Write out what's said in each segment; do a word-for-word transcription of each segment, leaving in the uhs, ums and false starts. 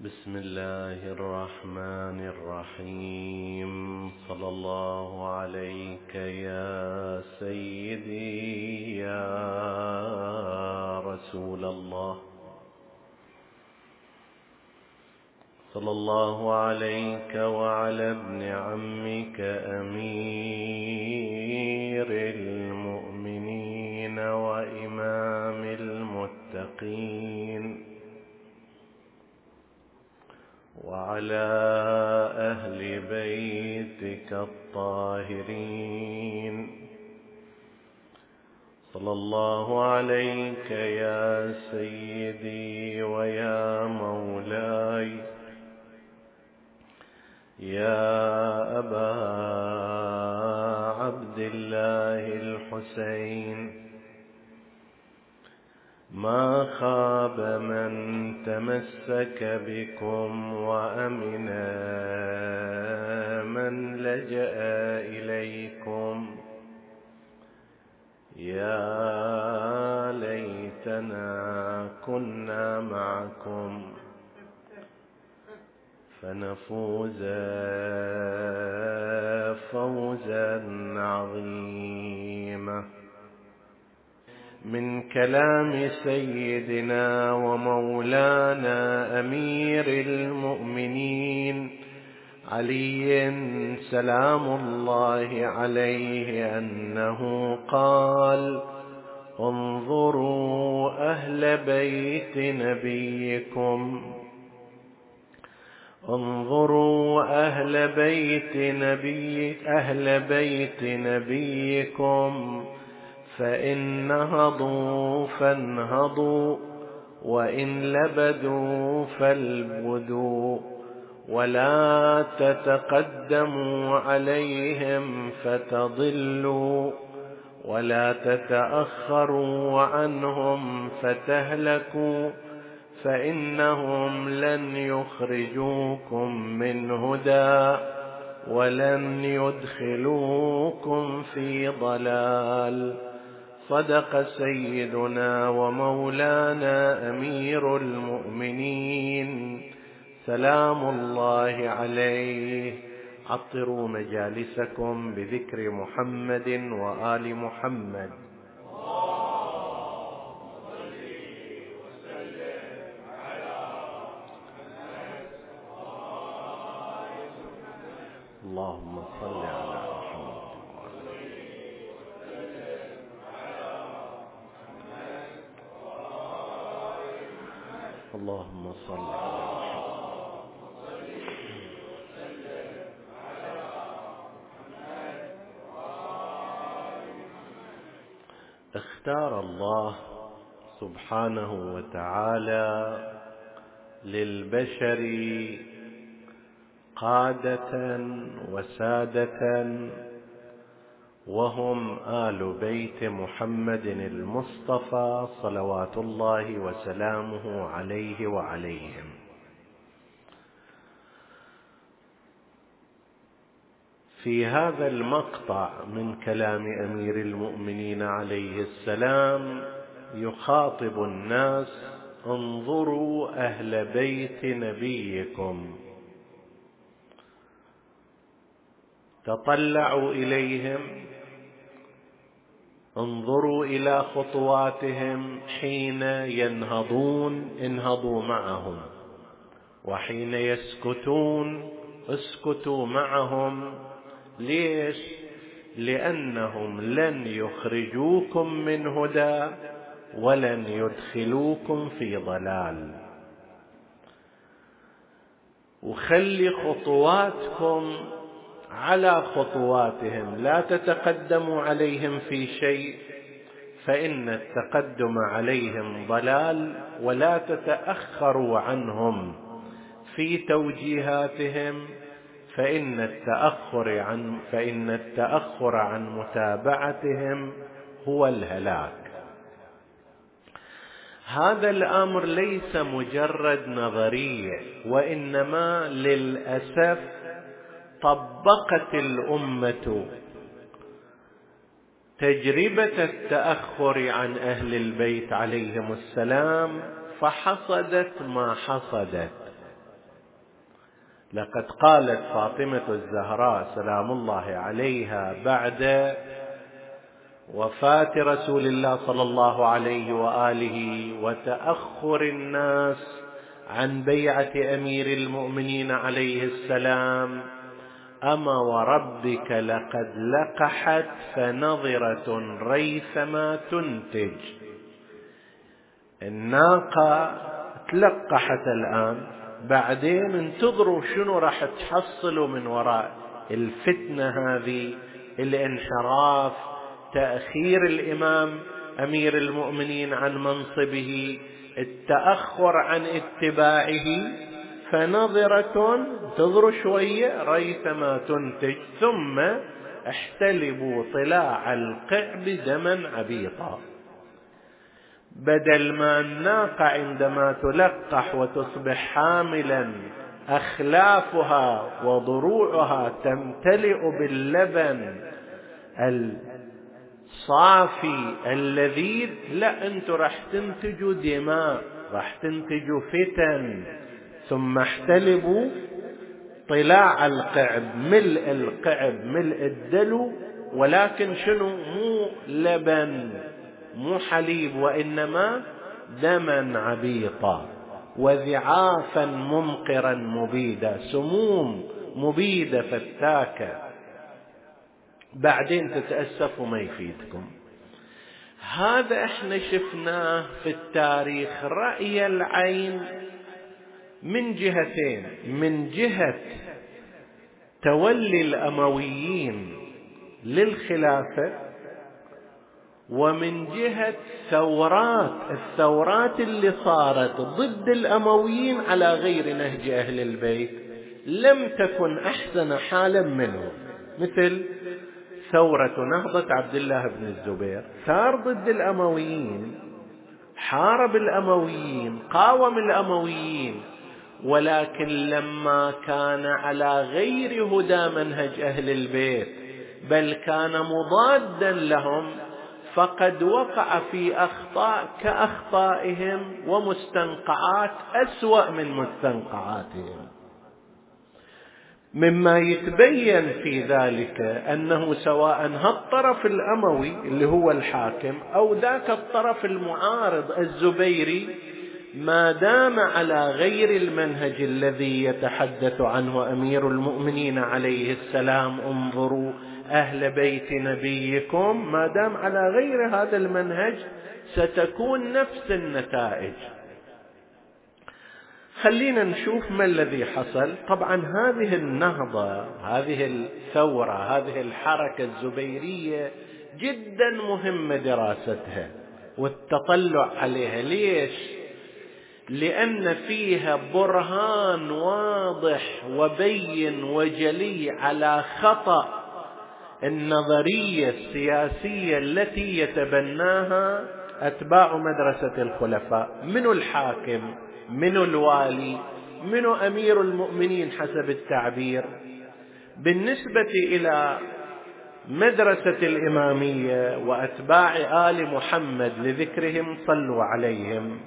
بسم الله الرحمن الرحيم. صلى الله عليك يا سيدي يا رسول الله. صلى الله عليك وعلى ابن عمك أمير المؤمنين وإمام المتقين، وعلى أهل بيتك الطاهرين. صلى الله عليك يا سيدي ويا مولاي يا أبا عبد الله الحسين. ما خاب من تمسك بكم وأمن من لجأ إليكم. يا ليتنا كنا معكم فنفوز فوزا عظيما. من كلام سيدنا ومولانا أمير المؤمنين علي سلام الله عليه أنه قال: انظروا أهل بيت نبيكم، انظروا أهل بيت نبي أهل بيت نبيكم فإن نهضوا فانهضوا، وإن لبدوا فالبدوا، ولا تتقدموا عليهم فتضلوا، ولا تتأخروا عنهم فتهلكوا، فإنهم لن يخرجوكم من هدى ولن يدخلوكم في ضلال. صدق سيدنا ومولانا أمير المؤمنين سلام الله عليه. عطروا مجالسكم بذكر محمد وآل محمد. اللهم صل على محمد. اللهم صل على محمد. اختار الله سبحانه وتعالى للبشر قادة وسادة، وهم آل بيت محمد المصطفى صلوات الله وسلامه عليه وعليهم. في هذا المقطع من كلام أمير المؤمنين عليه السلام يخاطب الناس: انظروا أهل بيت نبيكم، تطلعوا إليهم، انظروا إلى خطواتهم، حين ينهضون انهضوا معهم، وحين يسكتون اسكتوا معهم. ليش؟ لأنهم لن يخرجوكم من هدى ولن يدخلوكم في ضلال. وخلي خطواتكم على خطواتهم، لا تتقدموا عليهم في شيء، فإن التقدم عليهم ضلال، ولا تتأخروا عنهم في توجيهاتهم، فإن التأخر عن فإن التأخر عن متابعتهم هو الهلاك. هذا الأمر ليس مجرد نظرية، وإنما للأسف طبقت الأمة تجربة التأخر عن أهل البيت عليهم السلام، فحصدت ما حصدت. لقد قالت فاطمة الزهراء سلام الله عليها بعد وفاة رسول الله صلى الله عليه وآله وتأخر الناس عن بيعة أمير المؤمنين عليه السلام: أما وربك لقد لقحت فنظرة ريثما تنتج. الناقة تلقحت الآن، بعدين انتظروا شنو راح تحصلوا من وراء الفتنة هذه، الانحراف، تأخير الإمام أمير المؤمنين عن منصبه، التأخر عن اتباعه. فنظرة، انتظروا شوية، ريثما تنتج، ثم احتلبوا طلاع القعب دما عبيطا. بدل ما الناقة عندما تلقح وتصبح حاملا أخلافها وضروعها تمتلئ باللبن الصافي اللذيذ، لا، انتوا راح تنتجوا دماء، راح تنتجوا فتن. ثم احتلبوا طلاع القعب، ملء القعب، ملء الدلو، ولكن شنو؟ مو لبن، مو حليب، وإنما دما عبيطا وذعافا ممقرا مبيدا، سموم مبيدة فتاكة. بعدين تتأسفوا ما يفيدكم. هذا احنا شفناه في التاريخ رأي العين من جهتين: من جهة تولي الأمويين للخلافة، ومن جهة ثورات الثورات اللي صارت ضد الأمويين على غير نهج أهل البيت. لم تكن أحسن حالا منه، مثل ثورة نهضة عبد الله بن الزبير، ثار ضد الأمويين، حارب الأمويين، قاوم الأمويين، ولكن لما كان على غير هدى منهج أهل البيت، بل كان مضادا لهم، فقد وقع في أخطاء كأخطائهم ومستنقعات أسوأ من مستنقعاتهم. مما يتبين في ذلك أنه سواء هالطرف الأموي اللي هو الحاكم أو ذاك الطرف المعارض الزبيري، ما دام على غير المنهج الذي يتحدث عنه أمير المؤمنين عليه السلام: انظروا أهل بيت نبيكم، ما دام على غير هذا المنهج ستكون نفس النتائج. خلينا نشوف ما الذي حصل. طبعا هذه النهضة، هذه الثورة، هذه الحركة الزبيرية جدا مهمة دراستها والتطلع عليها. ليش؟ لأن فيها برهان واضح وبين وجلي على خطأ النظرية السياسية التي يتبناها أتباع مدرسة الخلفاء. من الحاكم، من الوالي، من أمير المؤمنين حسب التعبير. بالنسبة إلى مدرسة الإمامية وأتباع آل محمد لذكرهم صلوا عليهم،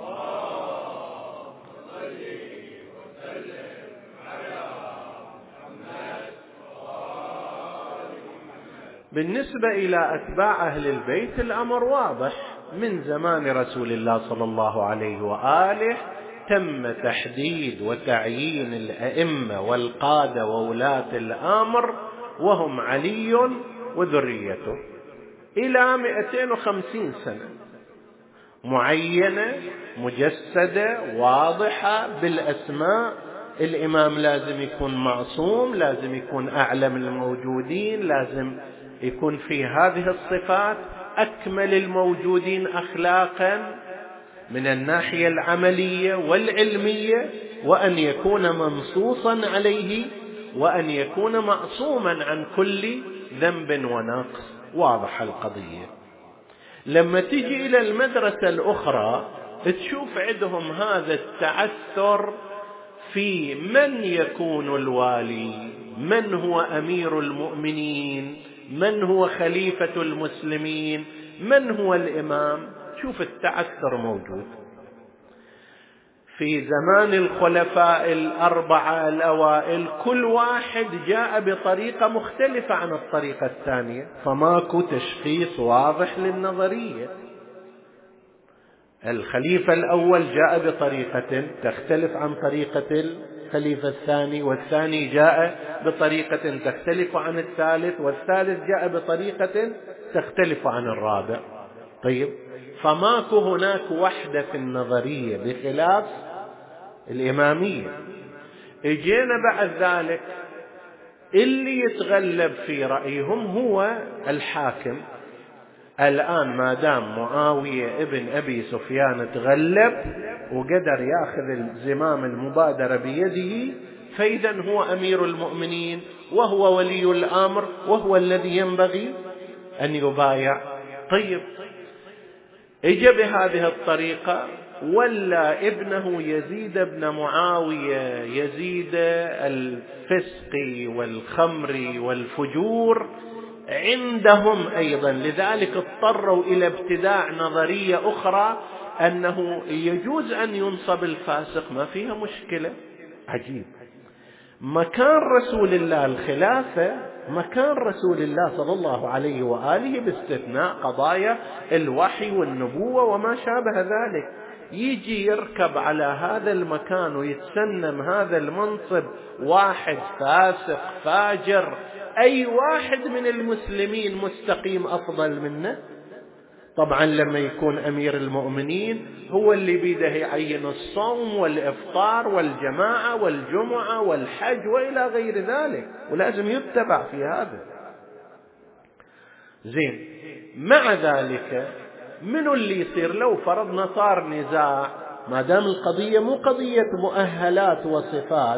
بالنسبة إلى أتباع أهل البيت الأمر واضح. من زمان رسول الله صلى الله عليه وآله تم تحديد وتعيين الأئمة والقادة وولاة الأمر، وهم علي وذريته، إلى مئتين وخمسين سنة، معينة مجسدة واضحة بالأسماء. الإمام لازم يكون معصوم، لازم يكون أعلم الموجودين، لازم يكون في هذه الصفات أكمل الموجودين أخلاقا من الناحية العملية والعلمية، وأن يكون منصوصا عليه، وأن يكون معصوما عن كل ذنب ونقص. واضح القضية. لما تجي إلى المدرسة الأخرى تشوف عندهم هذا التعثر في من يكون الوالي، من هو أمير المؤمنين، من هو خليفة المسلمين، من هو الإمام. شوف التعثر موجود. في زمان الخلفاء الأربعة الأوائل كل واحد جاء بطريقة مختلفة عن الطريقة الثانية، فماكو تشخيص واضح للنظرية. الخليفة الأول جاء بطريقة تختلف عن طريقة الخليفة الثاني، والثاني جاء بطريقة تختلف عن الثالث، والثالث جاء بطريقة تختلف عن الرابع. طيب، فماكو هناك وحدة في النظرية بخلاف الإمامية. اجينا بعد ذلك اللي يتغلب في رأيهم هو الحاكم. الآن ما دام معاوية ابن أبي سفيان تغلب وقدر ياخذ زمام المبادرة بيده، فإذا هو أمير المؤمنين وهو ولي الأمر وهو الذي ينبغي أن يبايع. طيب، اجى بهذه الطريقة، ولا ابنه يزيد بن معاوية يزيد الفسق والخمر والفجور عندهم أيضا، لذلك اضطروا إلى ابتداع نظرية أخرى أنه يجوز أن ينصب الفاسق، ما فيها مشكلة. عجيب، مكان رسول الله الخلافة مكان رسول الله صلى الله عليه وآله باستثناء قضايا الوحي والنبوة وما شابه ذلك. يجي يركب على هذا المكان ويتسنم هذا المنصب واحد فاسق فاجر، أي واحد من المسلمين مستقيم أفضل منه؟ طبعا لما يكون أمير المؤمنين هو اللي بيده يعين الصوم والإفطار والجماعة والجمعة والحج وإلى غير ذلك، ولازم يتبع في هذا. زين، مع ذلك منو اللي يصير لو فرضنا صار نزاع؟ ما دام القضية مو قضية مؤهلات وصفات،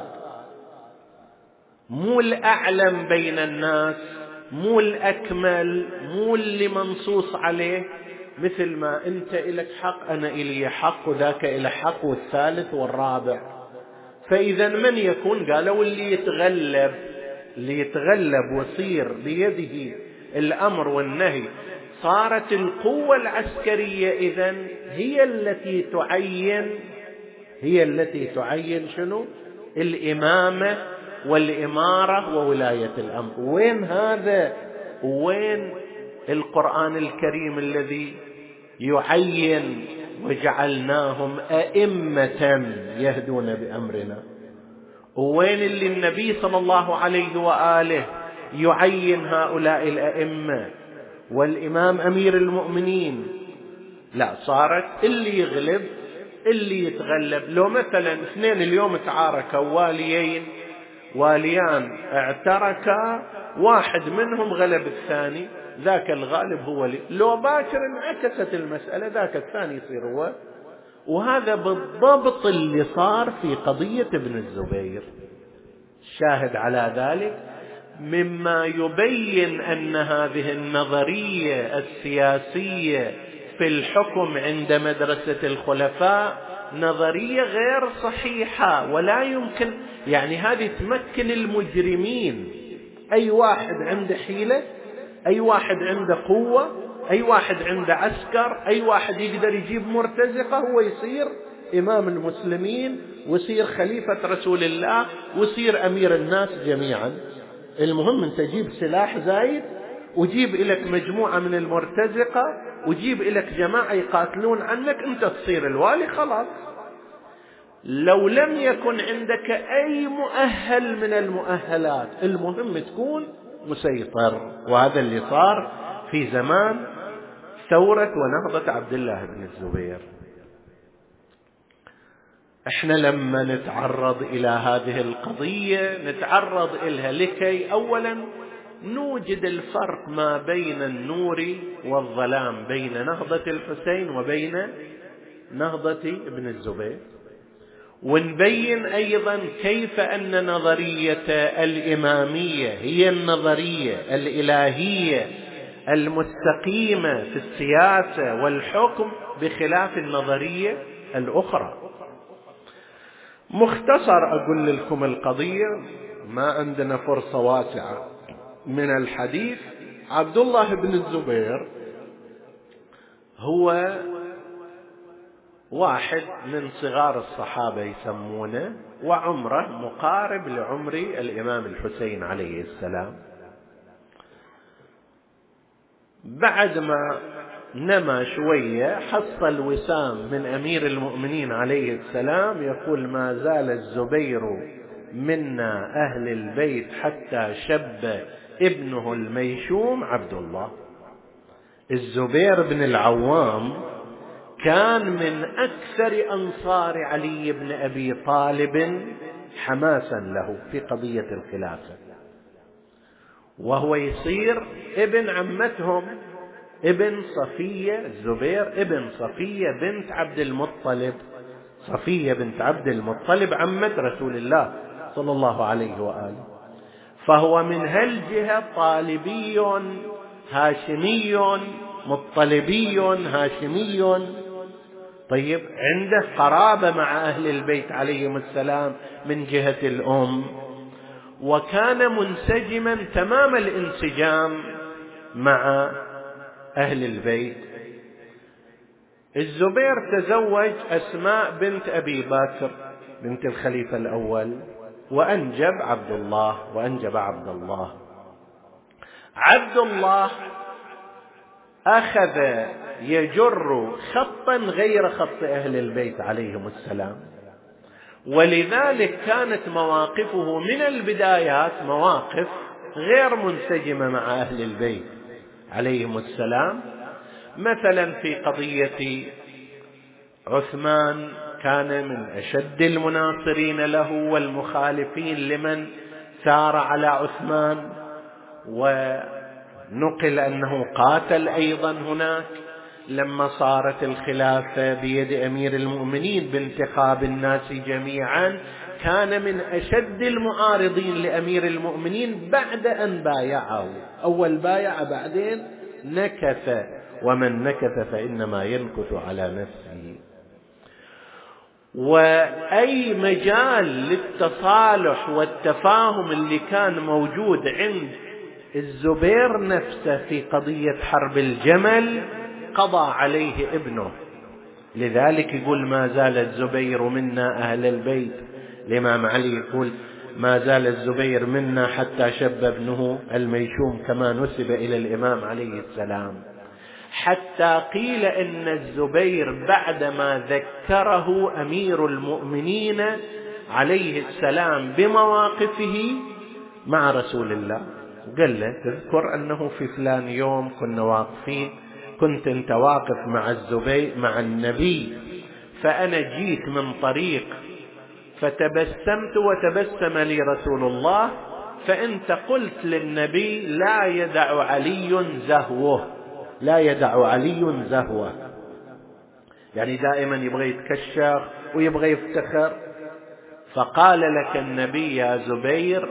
مو الأعلم بين الناس، مو الأكمل، مو اللي منصوص عليه، مثل ما أنت إلك حق أنا إلي حق وذاك إلى حق والثالث والرابع. فإذا من يكون؟ قالوا اللي يتغلب اللي يتغلب ويصير بيده الأمر والنهي، صارت القوة العسكرية إذن هي التي تعين هي التي تعين شنو؟ الإمامة والإمارة وولاية الأمر. وين هذا؟ وين القرآن الكريم الذي يعين وجعلناهم أئمة يهدون بأمرنا؟ وين اللي النبي صلى الله عليه وآله يعين هؤلاء الأئمة والإمام أمير المؤمنين؟ لا، صارت اللي يغلب اللي يتغلب. لو مثلا اثنين اليوم تعاركوا واليين واليان اعتركا، واحد منهم غلب الثاني، ذاك الغالب هو لي. لو باكر انعكست المسألة، ذاك الثاني يصير هو. وهذا بالضبط اللي صار في قضية ابن الزبير. الشاهد على ذلك مما يبين أن هذه النظرية السياسية في الحكم عند مدرسة الخلفاء نظرية غير صحيحة، ولا يمكن يعني هذه تمكن المجرمين. أي واحد عنده حيلة، أي واحد عنده قوة، أي واحد عنده عسكر، أي واحد يقدر يجيب مرتزقة هو يصير إمام المسلمين ويصير خليفة رسول الله ويصير أمير الناس جميعا. المهم أن تجيب سلاح زايد وجيب إليك مجموعة من المرتزقة وجيب إليك جماعة يقاتلون عنك، أنت تصير الوالي خلاص. لو لم يكن عندك أي مؤهل من المؤهلات، المهم تكون مسيطر. وهذا اللي صار في زمان ثورة ونهضة عبد الله بن الزبير. احنا لما نتعرض إلى هذه القضية نتعرض إلها لكي أولا نوجد الفرق ما بين النور والظلام، بين نهضة الحسين وبين نهضة ابن الزبير، ونبين أيضا كيف أن نظرية الإمامية هي النظرية الإلهية المستقيمة في السياسة والحكم بخلاف النظرية الأخرى. مختصر أقول لكم القضية، ما عندنا فرصة واسعة من الحديث. عبد الله بن الزبير هو واحد من صغار الصحابة يسمونه، وعمره مقارب لعمر الإمام الحسين عليه السلام. بعد ما نما شوية حصل وسام من أمير المؤمنين عليه السلام يقول: ما زال الزبير منا أهل البيت حتى شب ابنه الميشوم عبد الله. الزبير بن العوام كان من أكثر أنصار علي بن أبي طالب حماسا له في قضية الخلافة، وهو يصير ابن عمتهم، ابن صفية، الزبير ابن صفية بنت عبد المطلب، صفية بنت عبد المطلب عمة رسول الله صلى الله عليه وآله. فهو من هالجهة طالبي هاشمي مطلبي هاشمي. طيب، عنده قرابة مع أهل البيت عليهم السلام من جهة الأم، وكان منسجما تمام الانسجام مع أهل البيت. الزبير تزوج أسماء بنت أبي بكر بنت الخليفة الأول، وأنجب عبد الله وأنجب عبد الله. عبد الله أخذ يجر خطا غير خط أهل البيت عليهم السلام، ولذلك كانت مواقفه من البدايات مواقف غير منسجمة مع أهل البيت عليهم السلام. مثلا في قضية عثمان كان من أشد المناصرين له والمخالفين لمن سار على عثمان، ونقل أنه قاتل أيضا هناك لما صارت الخلافة بيد أمير المؤمنين بانتخاب الناس جميعا. كان من أشد المعارضين لأمير المؤمنين بعد أن بايعه، أول بايع بعدين نكث، ومن نكث فإنما ينكث على نفسه. وأي مجال للتصالح والتفاهم اللي كان موجود عند الزبير نفسه في قضية حرب الجمل قضى عليه ابنه. لذلك يقول: ما زال الزبير منا أهل البيت. الإمام علي يقول: ما زال الزبير منا حتى شب ابنه الميشوم، كما نسب إلى الإمام عليه السلام. حتى قيل إن الزبير بعدما ذكره أمير المؤمنين عليه السلام بمواقفه مع رسول الله، قال له: تذكر أنه في فلان يوم كنا واقفين، كنت انت واقف مع الزبير مع النبي، فأنا جيت من طريق فتبسمت وتبسم لي رسول الله، فأنت قلت للنبي: لا يدع علي زهوه، لا يدع علي زهوه. يعني دائما يبغى يتكشف ويبغى يفتخر. فقال لك النبي: يا زبير،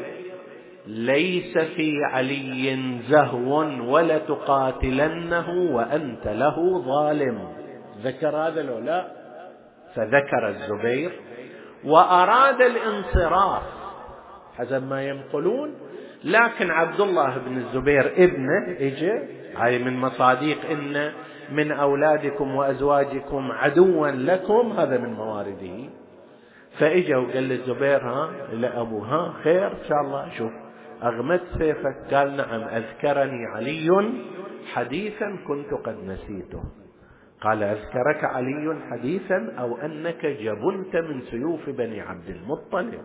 ليس في علي زهو ولا تقاتلنه وأنت له ظالم. ذكر هذا لو لا؟ فذكر الزبير وأراد الانصراف حسب ما ينقلون، لكن عبد الله بن الزبير ابنه اجى، هاي من مصاديق إن من أولادكم وأزواجكم عدوا لكم، هذا من موارده. فإجا وقال للزبير: ها لأبو ها خير إن شاء الله، شوف أغمد سيفك. قال: نعم، أذكرني علي حديثا كنت قد نسيته. قال: أذكرك علي حديثا أو أنك جبنت من سيوف بني عبد المطلب؟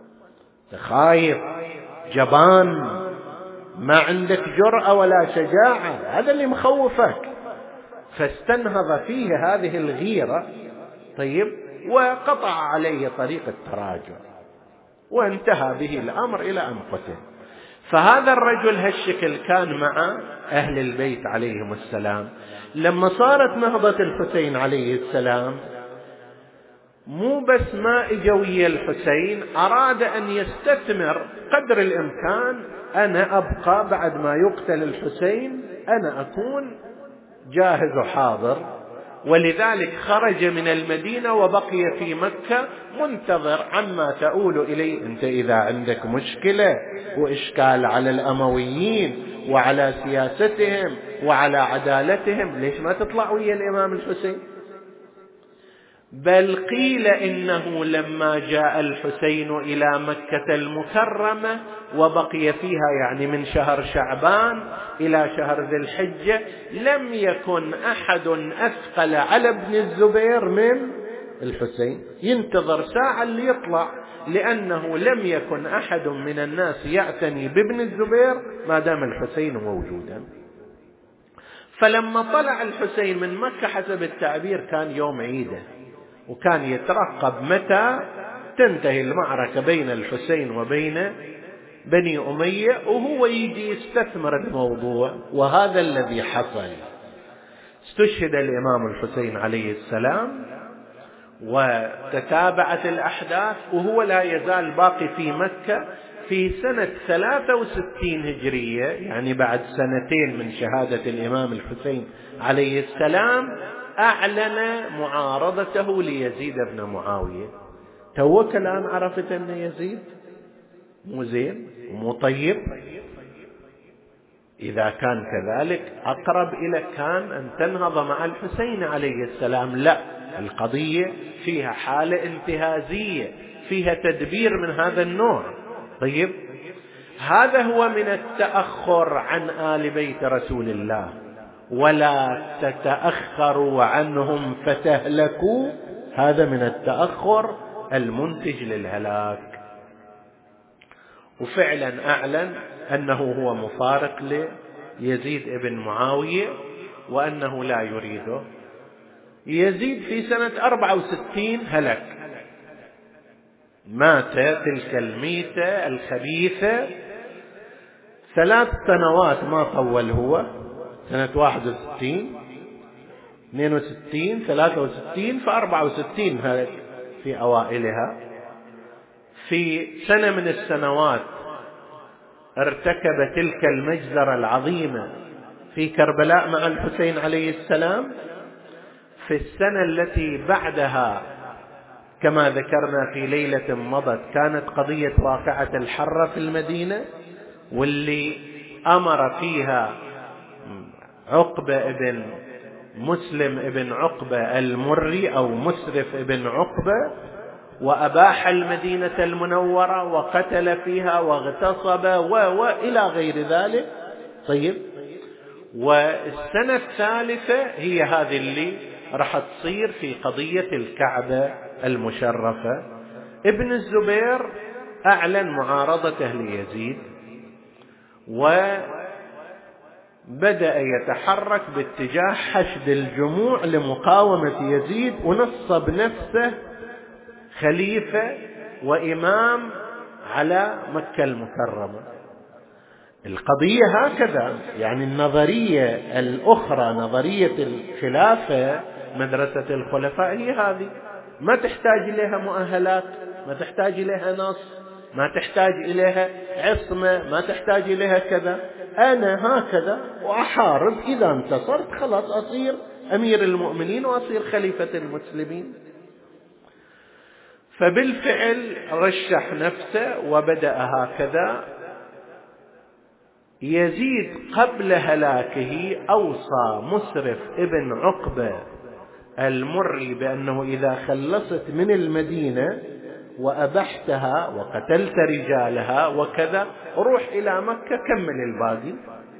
خايف، جبان، ما عندك جرأة ولا شجاعة، هذا اللي مخوفك. فاستنهض فيه هذه الغيرة. طيب، وقطع عليه طريق التراجع، وانتهى به الأمر إلى أن قتل. فهذا الرجل هالشكل كان مع أهل البيت عليهم السلام. لما صارت نهضة الحسين عليه السلام، مو بس ما إجوية الحسين، أراد أن يستثمر قدر الإمكان. أنا أبقى بعد ما يقتل الحسين، أنا أكون جاهز وحاضر. ولذلك خرج من المدينة وبقي في مكة منتظر عما تؤول إليه. أنت إذا عندك مشكلة وإشكال على الأمويين وعلى سياستهم وعلى عدالتهم، ليش ما تطلع ويا الإمام الحسين؟ بل قيل إنه لما جاء الحسين إلى مكة المكرمة وبقي فيها يعني من شهر شعبان إلى شهر ذي الحجة لم يكن أحد أثقل على ابن الزبير من الحسين، ينتظر ساعة اللي يطلع، لأنه لم يكن أحد من الناس يعتني بابن الزبير ما دام الحسين موجودا. فلما طلع الحسين من مكة حسب التعبير كان يوم عيده، وكان يترقب متى تنتهي المعركة بين الحسين وبين بني أمية وهو يجي يستثمر الموضوع. وهذا الذي حصل. استشهد الإمام الحسين عليه السلام وتتابعت الأحداث وهو لا يزال باقي في مكة. في سنة ثلاثة وستين هجرية يعني بعد سنتين من شهادة الإمام الحسين عليه السلام أعلن معارضته ليزيد بن معاوية. توك الآن عرفت أن يزيد مو زين ومو طيب؟ إذا كان كذلك أقرب إلى كان أن تنهض مع الحسين عليه السلام. لا، القضية فيها حالة انتهازية، فيها تدبير من هذا النوع. طيب، هذا هو من التأخر عن آل بيت رسول الله. ولا تتأخروا عنهم فتهلكوا، هذا من التأخر المنتج للهلاك. وفعلا أعلن أنه هو مفارق ليزيد بن معاوية وأنه لا يريده. يزيد في سنة أربعة وستين هلك، مات تلك الميتة الخبيثة. ثلاث سنوات ما طول هو، سنة واحد وستين اثنين وستين ثلاثة وستين فأربعة وستين هلك في أوائلها. في سنة من السنوات ارتكب تلك المجزرة العظيمة في كربلاء مع الحسين عليه السلام. في السنة التي بعدها كما ذكرنا في ليلة مضت كانت قضية واقعة الحرة في المدينة، واللي أمر فيها عقبة ابن مسلم ابن عقبة المري أو مسرف ابن عقبة، وأباح المدينة المنورة وقتل فيها واغتصب وإلى غير ذلك. طيب، والسنة الثالثة هي هذه اللي راح تصير في قضية الكعبة المشرفة. ابن الزبير أعلن معارضته ليزيد وبدأ يتحرك باتجاه حشد الجموع لمقاومة يزيد، ونصب نفسه خليفة وإمام على مكة المكرمة. القضية هكذا، يعني النظرية الأخرى نظرية الخلافة مدرسة الخلفاء هي هذه، ما تحتاج إليها مؤهلات، ما تحتاج إليها نص، ما تحتاج إليها عصمة، ما تحتاج إليها كذا. أنا هكذا وأحارب، إذا انتصرت خلاص أصير أمير المؤمنين وأصير خليفة المسلمين. فبالفعل رشح نفسه وبدأ هكذا. يزيد قبل هلاكه أوصى مسرف ابن عقبة المري بأنه إذا خلصت من المدينة وأبحتها وقتلت رجالها وكذا روح إلى مكة كمل الباقي.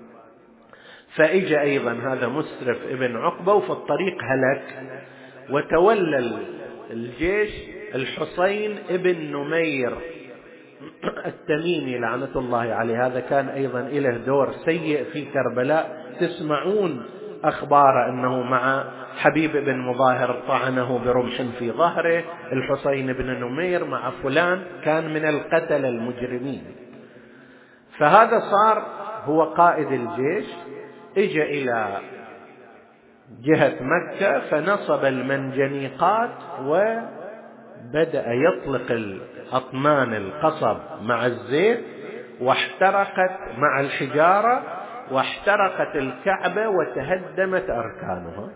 فإجا أيضا هذا مسرف ابن عقبة وفي الطريق هلك، وتولى الجيش الحسين ابن نمير التميمي لعنة الله عليه. هذا كان أيضا له دور سيء في كربلاء، تسمعون أخبار أنه مع حبيب بن مظاهر طعنه برمح في ظهره، الحسين بن نمير مع فلان كان من القتلة المجرمين. فهذا صار هو قائد الجيش. اجى إلى جهة مكة فنصب المنجنيقات وبدأ يطلق الأطنان القصب مع الزيت، واحترقت مع الحجارة، واحترقت الكعبة وتهدمت أركانها.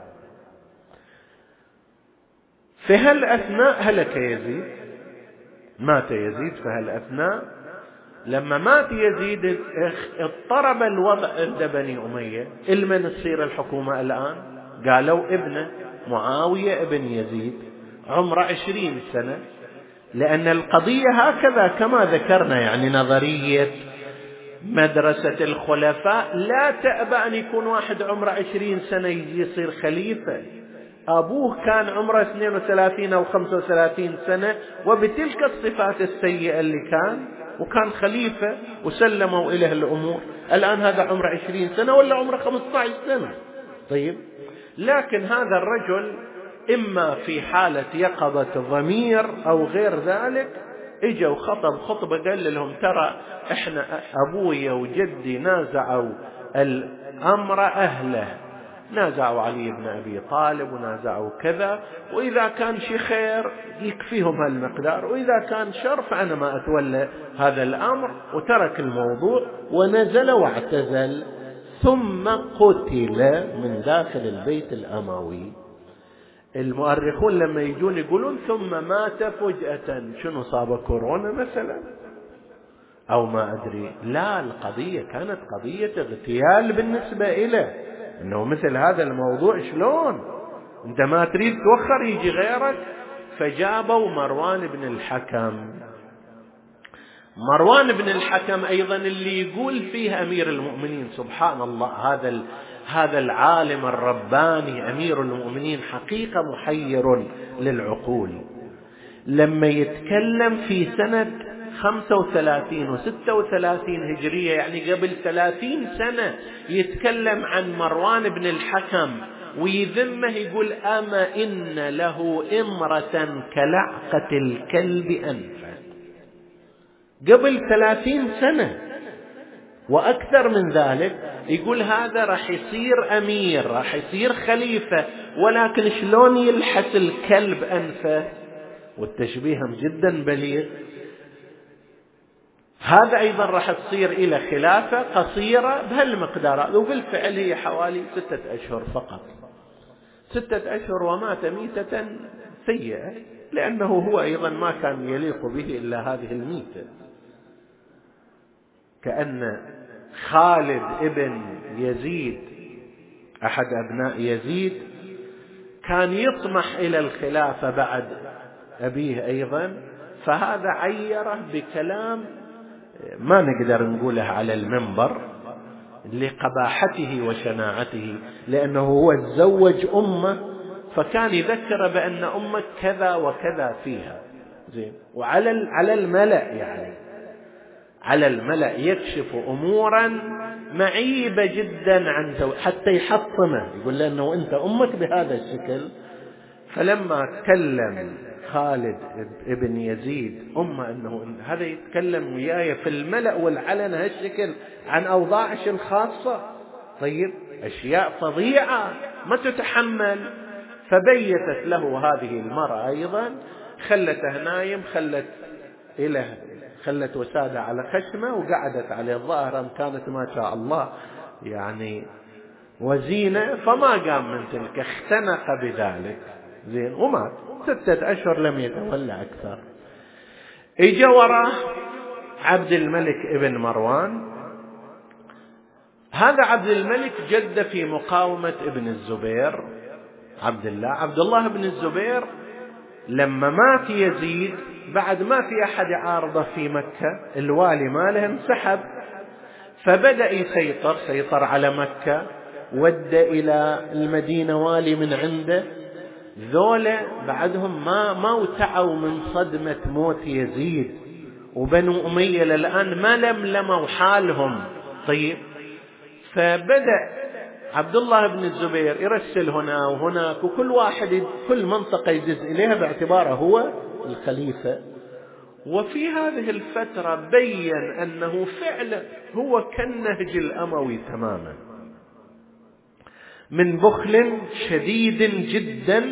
في هالأثناء هلك يزيد، مات يزيد في هالأثناء. لما مات يزيد اضطرب الوضع عند بني أمية، المن تصير الحكومة الآن؟ قالوا ابنه معاوية ابن يزيد، عمر عشرين سنة، لأن القضية هكذا كما ذكرنا، يعني نظرية مدرسة الخلفاء لا تأبى أن يكون واحد عمره عشرين سنة يجي يصير خليفة. أبوه كان عمره اثنين وثلاثين أو خمسة وثلاثين سنة وبتلك الصفات السيئة اللي كان، وكان خليفة وسلموا إليه الأمور. الآن هذا عمره عشرين سنة ولا عمره خمسة عشر سنة. طيب، لكن هذا الرجل إما في حالة يقظة ضمير أو غير ذلك إجا وخطب خطبة قال لهم ترى إحنا أبويا وجدي نازعوا الأمر أهله، نازعوا علي بن أبي طالب ونازعوا كذا، وإذا كان شيء خير يكفيهم هالمقدار، وإذا كان شر فأنا ما أتولى هذا الأمر، وترك الموضوع ونزل واعتزل. ثم قتل من داخل البيت الأموي. المؤرخون لما يجون يقولون ثم مات فجأة، شنو صاب كورونا مثلا أو ما أدري؟ لا، القضية كانت قضية اغتيال بالنسبة إليه، إنه مثل هذا الموضوع شلون أنت ما تريد توخر يجي غيرك. فجابوا مروان بن الحكم. مروان بن الحكم أيضا اللي يقول فيه أمير المؤمنين، سبحان الله، هذا هذا العالم الرباني أمير المؤمنين حقيقة محير للعقول. لما يتكلم في سنة خمسة وثلاثين وستة وثلاثين هجرية، يعني قبل ثلاثين سنة، يتكلم عن مروان بن الحكم ويذمه، يقول أما إن له إمرة كلعقة الكلب أنفا. قبل ثلاثين سنة وأكثر من ذلك يقول هذا راح يصير أمير، راح يصير خليفة، ولكن شلون يلحس الكلب أنفه، والتشبيه جدا بليغ. هذا أيضا راح تصير إلى خلافة قصيرة بهالمقدار، وبالفعل هي حوالي ستة أشهر فقط، ستة أشهر، ومات ميتة سيئة، لأنه هو أيضا ما كان يليق به إلا هذه الميتة. كأن خالد ابن يزيد أحد أبناء يزيد كان يطمح إلى الخلافة بعد أبيه أيضا، فهذا عيره بكلام ما نقدر نقوله على المنبر لقباحته وشناعته، لأنه هو تزوج أمه، فكان يذكر بأن أمك كذا وكذا فيها، زين، وعلى على الملأ، يعني على الملأ يكشف أمورا معيبة جدا عن زوج، حتى يحطمه، يقول له أنه أنت أمك بهذا الشكل. فلما تكلم خالد ابن يزيد أمه أنه هذا يتكلم وياي في الملأ والعلن هالشكل عن أوضاعش الخاصة، طيب أشياء فظيعة ما تتحمل. فبيتت له هذه المرأة أيضا، خلته نايم، خلت إله خلت وسادة على خشمه وقعدت عليه، ظاهرا كانت ما شاء الله يعني وزينة، فما قام من تلك، اختنق بذلك، زين، ومات ستة أشهر لم يتولى أكثر. إجا وراه عبد الملك ابن مروان. هذا عبد الملك جد في مقاومة ابن الزبير عبد الله. عبد الله بن الزبير لما مات يزيد بعد ما في أحد عارضه في مكة، الوالي ماله انسحب، فبدأ يسيطر، سيطر على مكة، ود إلى المدينة والي من عنده. ذولا بعدهم ما ما وتعوا من صدمة موت يزيد، وبنو أمية للآن ما لملموا حالهم. طيب، فبدأ عبد الله بن الزبير يرسل هنا وهناك، وكل واحد كل منطقة يدز إليها باعتباره هو الخليفة. وفي هذه الفترة بين أنه فعلا هو كالنهج الأموي تماما، من بخل شديد جدا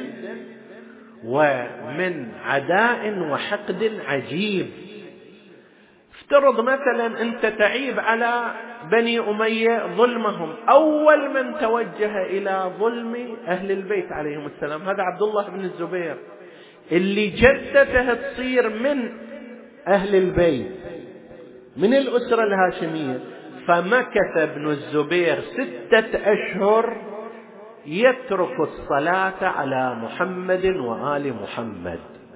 ومن عداء وحقد عجيب. افترض مثلا أنت تعيب على بني أمية ظلمهم، أول من توجه إلى ظلم أهل البيت عليهم السلام هذا عبد الله بن الزبير، اللي جدته تصير من أهل البيت، من الأسرة الهاشمية. فمكث ابن الزبير ستة أشهر يترك الصلاة على محمد وآل محمد.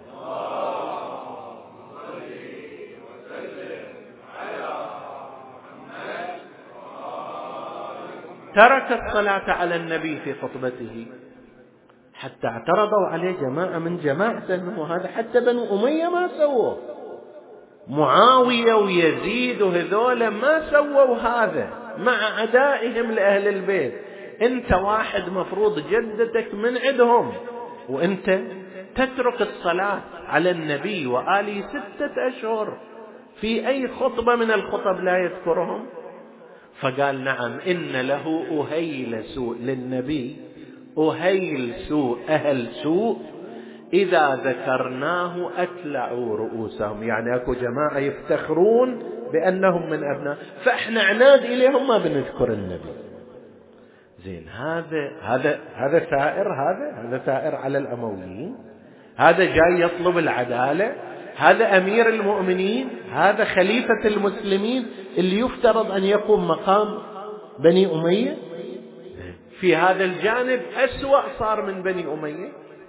ترك الصلاة على النبي في خطبته، حتى اعترضوا عليه جماعة من جماعته، وهذا حتى بنو أمية ما سووا، معاوية ويزيد وهذول ما سووا هذا مع عدائهم لأهل البيت. انت واحد مفروض جدتك من عندهم، وانت تترك الصلاة على النبي وآله ستة أشهر في أي خطبة من الخطب لا يذكرهم. فقال نعم، إن له أهيل سوء للنبي، أهيل سوء أهل سوء إذا ذكرناه أتلعوا رؤوسهم، يعني أكو جماعة يفتخرون بأنهم من أبناء، فإحنا عناد إليهم ما بنذكر النبي. زين، هذا هذا هذا ثائر، هذا هذا ثائر على الأمويين، هذا جاي يطلب العدالة، هذا أمير المؤمنين، هذا خليفة المسلمين اللي يفترض أن يقوم مقام بني أمية. في هذا الجانب أسوأ صار من بني أمية،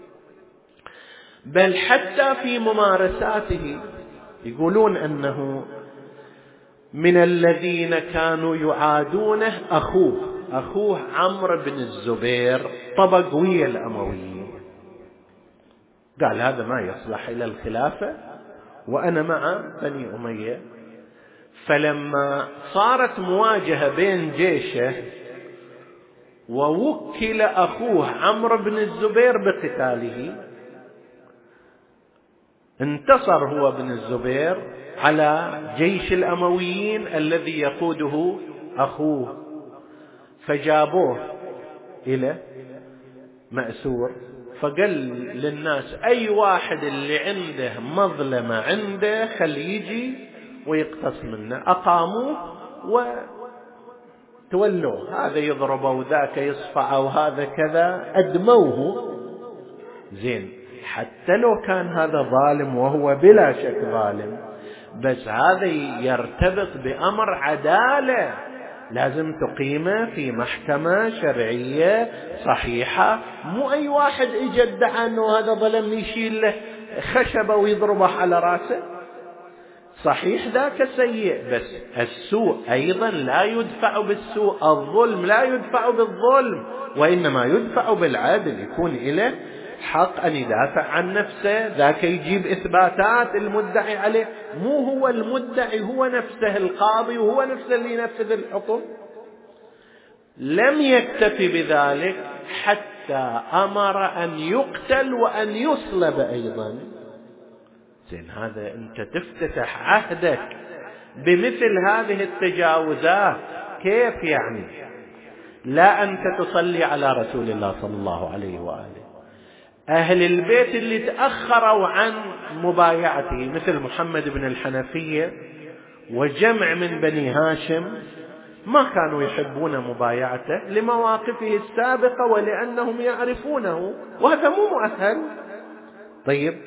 بل حتى في ممارساته يقولون أنه من الذين كانوا يعادونه أخوه أخوه عمرو بن الزبير طبق ويا الأمويين، قال هذا ما يصلح إلى الخلافة وأنا مع بني أمية. فلما صارت مواجهة بين جيشه ووكل أخوه عمرو بن الزبير بقتاله، انتصر هو بن الزبير على جيش الأمويين الذي يقوده أخوه، فجابوه إلى مأسور، فقال للناس أي واحد اللي عنده مظلمة عنده خلي يجي ويقتص منه. أقاموه وتولوه، هذا يضربه وذاك يصفعه وهذا كذا، أدموه. زين، حتى لو كان هذا ظالم وهو بلا شك ظالم، بس هذا يرتبط بأمر عدالة، لازم تقيمه في محكمة شرعية صحيحة، مو أي واحد يجي ادعى أنه هذا ظلم يشيل له خشبة ويضربه على رأسه. صحيح ذاك سيء، بس السوء أيضا لا يدفع بالسوء، الظلم لا يدفع بالظلم، وإنما يدفع بالعدل، يكون إله حق أن يدافع عن نفسه، ذاك يجيب إثباتات المدعي عليه، مو هو المدعي هو نفسه القاضي وهو نفسه اللي ينفذ الحكم. لم يكتفي بذلك حتى أمر أن يقتل وأن يصلب أيضا. زين، هذا أنت تفتتح عهدك بمثل هذه التجاوزات، كيف يعني؟ لا أنت تصلي على رسول الله صلى الله عليه وآله، أهل البيت اللي تأخروا عن مبايعته مثل محمد بن الحنفية وجمع من بني هاشم ما كانوا يحبون مبايعته لمواقفه السابقة ولأنهم يعرفونه، وهذا مو مؤهل. طيب،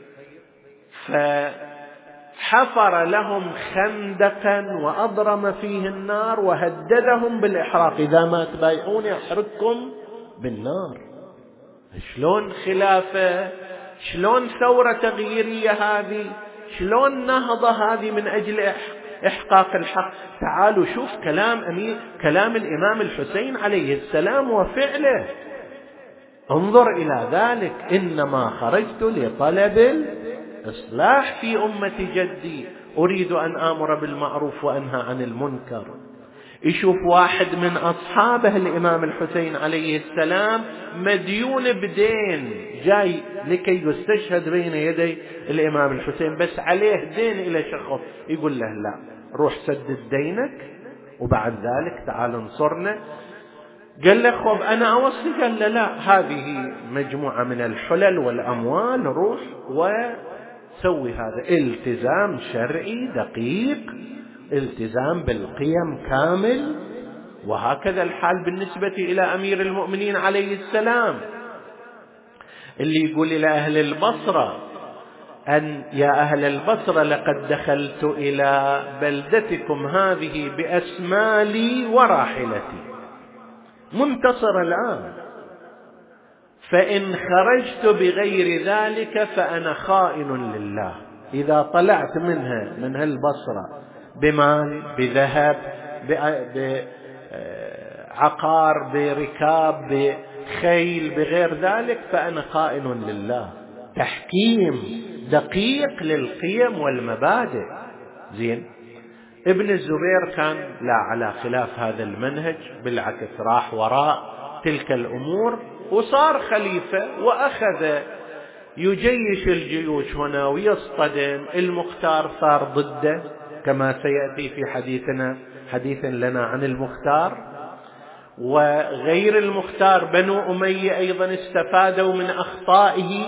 فحفر لهم خندقا وأضرم فيه النار وهددهم بالإحراق، إذا ما تبايعون يحرقكم بالنار. شلون خلافة؟ شلون ثورة تغييرية هذه؟ شلون نهضة هذه من أجل إحقاق الحق؟ تعالوا شوف كلام أمير كلام الإمام الحسين عليه السلام وفعله، انظر إلى ذلك: إنما خرجت لطلب الإصلاح في أمة جدي، أريد أن آمر بالمعروف وأنهى عن المنكر. يشوف واحد من أصحابه الإمام الحسين عليه السلام مديون بدين جاي لكي يستشهد بين يدي الإمام الحسين، بس عليه دين إلى شخص، يقول له لا، روح سدد دينك وبعد ذلك تعال انصرنا. قال له خب أنا أوصي، قال له لا، هذه مجموعة من الحلل والأموال، روح وسوي هذا. التزام شرعي دقيق، التزام بالقيم كامل. وهكذا الحال بالنسبة إلى أمير المؤمنين عليه السلام، اللي يقول إلى أهل البصرة أن يا أهل البصرة لقد دخلت إلى بلدتكم هذه بأسمالي وراحلتي، منتصر الآن، فإن خرجت بغير ذلك فأنا خائن لله. إذا طلعت منها من هالبصرة بمال، بذهب، بعقار، بركاب، بخيل، بغير ذلك، فأنا خائن لله. تحكيم دقيق للقيم والمبادئ. زين. ابن الزبير كان لا على خلاف هذا المنهج، بالعكس راح وراء تلك الأمور وصار خليفة، وأخذ يجيش الجيوش هنا ويصطدم. المختار صار ضده كما سيأتي في حديثنا حديث لنا عن المختار، وغير المختار بنو أمية أيضا استفادوا من أخطائه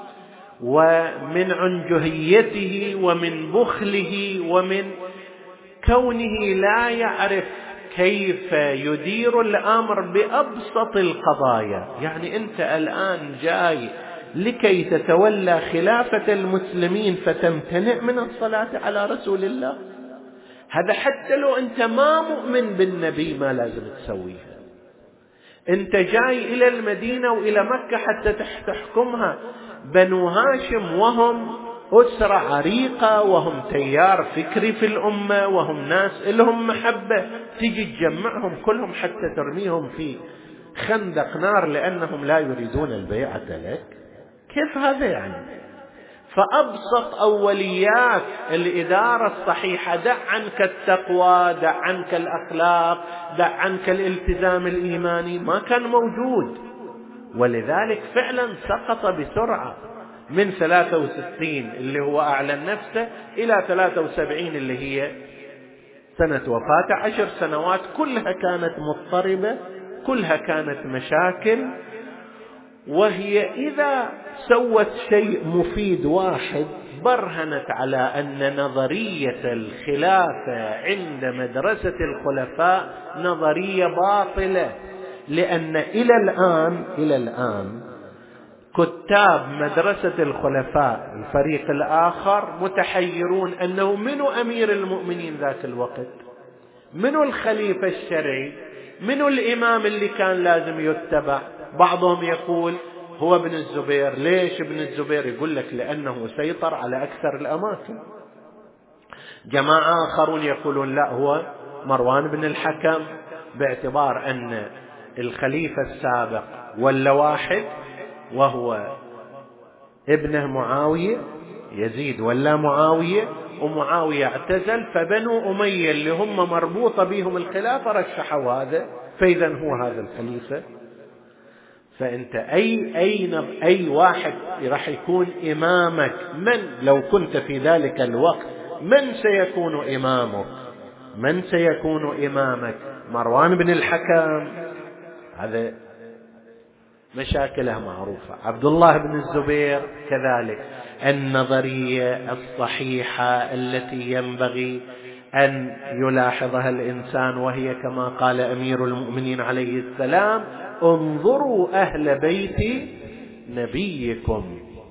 ومن عنجهيته ومن بخله ومن كونه لا يعرف كيف يدير الأمر بأبسط القضايا. يعني أنت الآن جاي لكي تتولى خلافة المسلمين فتمتنع من الصلاة على رسول الله؟ هذا حتى لو أنت ما مؤمن بالنبي ما لازم تسويها. أنت جاي إلى المدينة وإلى مكة حتى تحكمها. بنو هاشم وهم أسرة عريقة، وهم تيار فكري في الأمة، وهم ناس لهم محبة، تجي تجمعهم كلهم حتى ترميهم في خندق نار لأنهم لا يريدون البيعة لك؟ كيف هذا يعني؟ فأبسط أوليات الإدارة الصحيحة، دع عنك التقوى، دع عنك الأخلاق، دع عنك الالتزام الإيماني، ما كان موجود. ولذلك فعلا سقط بسرعة من ثلاثة وستين اللي هو أعلن نفسه إلى ثلاثة وسبعين اللي هي سنة وفاته. عشر سنوات كلها كانت مضطربة، كلها كانت مشاكل. وهي إذا سوت شيء مفيد واحد برهنت على أن نظرية الخلافة عند مدرسة الخلفاء نظرية باطلة. لأن إلى الآن إلى الآن كتاب مدرسة الخلفاء الفريق الآخر متحيرون أنه منو أمير المؤمنين ذاك الوقت، منو الخليفة الشرعي، منو الإمام اللي كان لازم يتبع. بعضهم يقول هو ابن الزبير. ليش ابن الزبير؟ يقول لك لأنه سيطر على أكثر الأماكن. جماعة آخرون يقولون لا، هو مروان بن الحكم، باعتبار أن الخليفة السابق ولا واحد وهو ابنه معاوية، يزيد ولا معاوية، ومعاوية اعتزل، فبنو أمية اللي هم مربوطة بهم الخلافة رشحوا هذا، فإذا هو هذا الخليفة. فأنت أي أي أي واحد راح يكون إمامك، من لو كنت في ذلك الوقت من سيكون إمامك؟ من سيكون إمامك؟ مروان بن الحكم، هذا مشاكله معروفة. عبد الله بن الزبير كذلك. النظرية الصحيحة التي ينبغي أن يلاحظها الإنسان، وهي كما قال أمير المؤمنين عليه السلام: انظروا أهل بيت نبيكم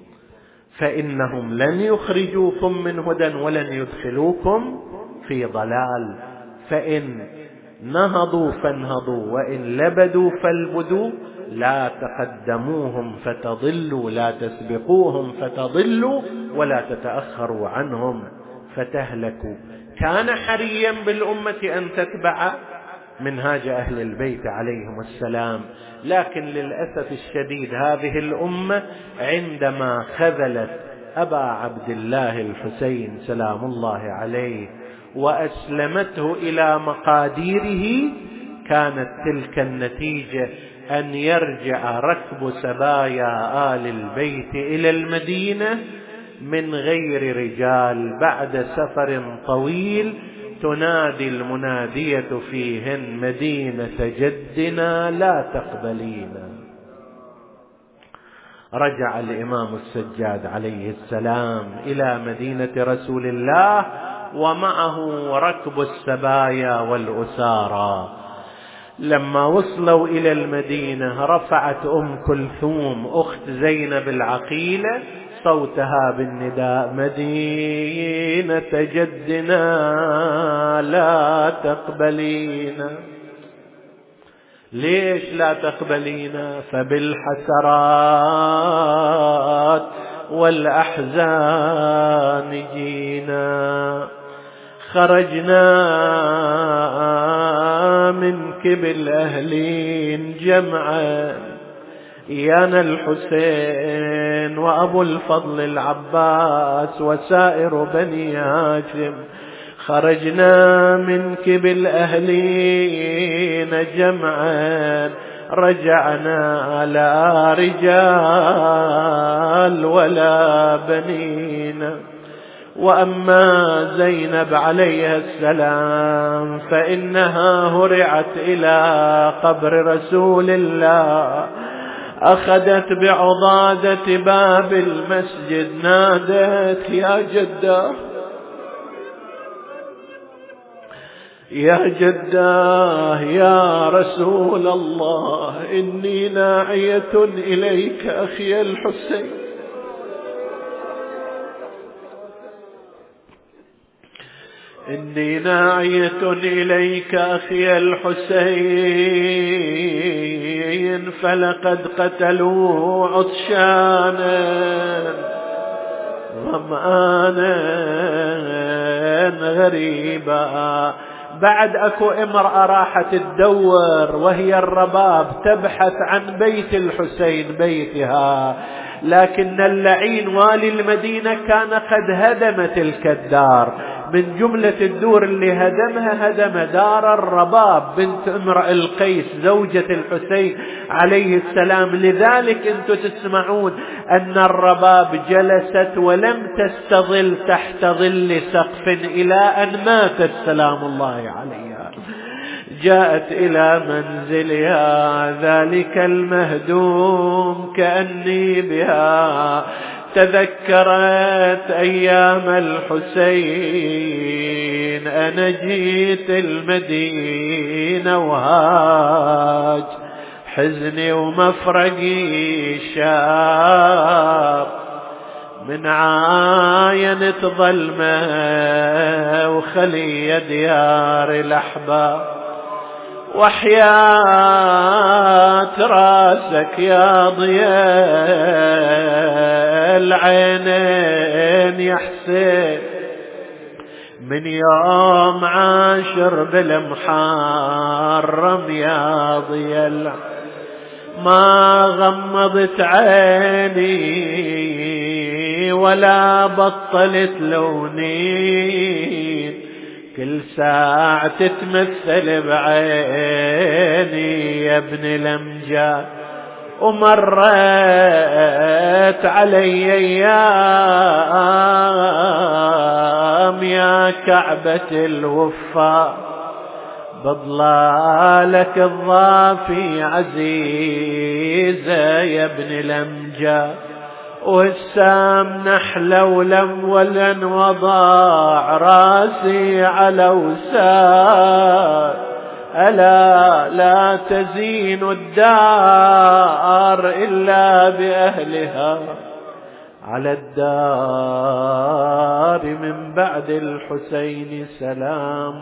فإنهم لن يخرجوكم من هدى ولن يدخلوكم في ضلال، فإن نهضوا فانهضوا وإن لبدوا فالبدوا، لا تقدموهم فتضلوا، لا تسبقوهم فتضلوا، ولا تتأخروا عنهم فتهلكوا. كان حريا بالأمة أن تتبع منهاج أهل البيت عليهم السلام، لكن للأسف الشديد هذه الأمة عندما خذلت أبا عبد الله الحسين سلام الله عليه وأسلمته إلى مقاديره، كانت تلك النتيجة أن يرجع ركب سبايا آل البيت إلى المدينة من غير رجال بعد سفر طويل، تنادي المنادية فيهن: مدينة جدنا لا تقبلينا. رجع الإمام السجاد عليه السلام إلى مدينة رسول الله ومعه ركب السبايا والأسارى. لما وصلوا إلى المدينة رفعت أم كلثوم أخت زينب العقيلة صوتها بالنداء: مدينة جدنا لا تقبلينا. ليش لا تقبلينا؟ فبالحسرات والأحزان جينا، خرجنا منك بالأهلين جمعا، يانا الحسين وأبو الفضل العباس وسائر بني هاشم، خرجنا منك بالأهلين جمعا، رجعنا لا رجال ولا بنين. وأما زينب عليها السلام فإنها هرعت إلى قبر رسول الله، أخذت بعضادة باب المسجد، نادت يا جدة يا جداه يا رسول الله، إني ناعية إليك أخي الحسين، إني ناعية إليك أخي الحسين، فلقد قتلوا عطشانا ظمآنا غريبا. بعد اكو امرأة راحت تدور وهي الرباب تبحث عن بيت الحسين بيتها، لكن اللعين والي المدينة كان قد هدم تلك الدار. من جملة الدور اللي هدمها هدم دار الرباب بنت امرأ القيس زوجة الحسين عليه السلام. لذلك انتم تسمعون ان الرباب جلست ولم تستظل تحت ظل سقف الى ان ماتت سلام الله عليها. جاءت إلى منزلها ذلك المهدوم كأني بها تذكرت أيام الحسين، أنا جيت المدينة وهاج حزني ومفرقي شاب، من عاينة ظلمة وخلي ديار الأحباب، وحياة راسك يا ضياء العينين يا حسين، من يوم عاشر بالمحرم يا ضياء ما غمضت عيني ولا بطلت لونين، كل ساعة تتمثل بعيني يا ابن الأمجاد، ومرت علي أيام يا كعبة الوفاء، بضلالك الضافي عزيزة يا ابن الأمجاد، والسام نحلة ولم ولن وضاع راسي على وساد، ألا لا تزين الدار إلا بأهلها، على الدار من بعد الحسين سلام.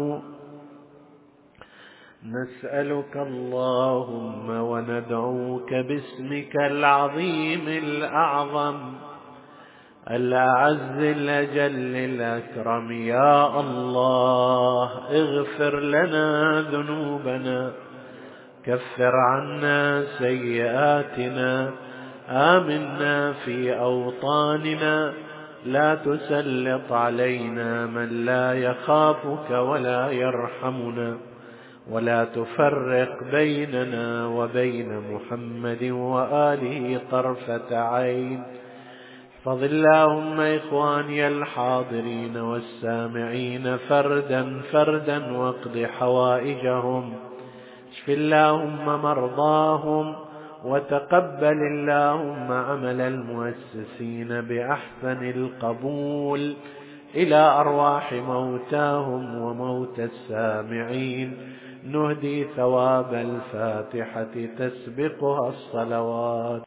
نسألك اللهم وندعوك باسمك العظيم الأعظم الأعز الأجل الأكرم، يا الله اغفر لنا ذنوبنا، كفر عنا سيئاتنا، آمنا في أوطاننا، لا تسلط علينا من لا يخافك ولا يرحمنا، ولا تفرق بيننا وبين محمد وآله طرفة عين. احفظ اللهم إخواني الحاضرين والسامعين فردا فردا واقض حوائجهم، اشف اللهم مرضاهم، وتقبل اللهم عمل المؤسسين بأحسن القبول إلى أرواح موتاهم وموتى السامعين. نهدي ثواب الفاتحة تسبقها الصلوات.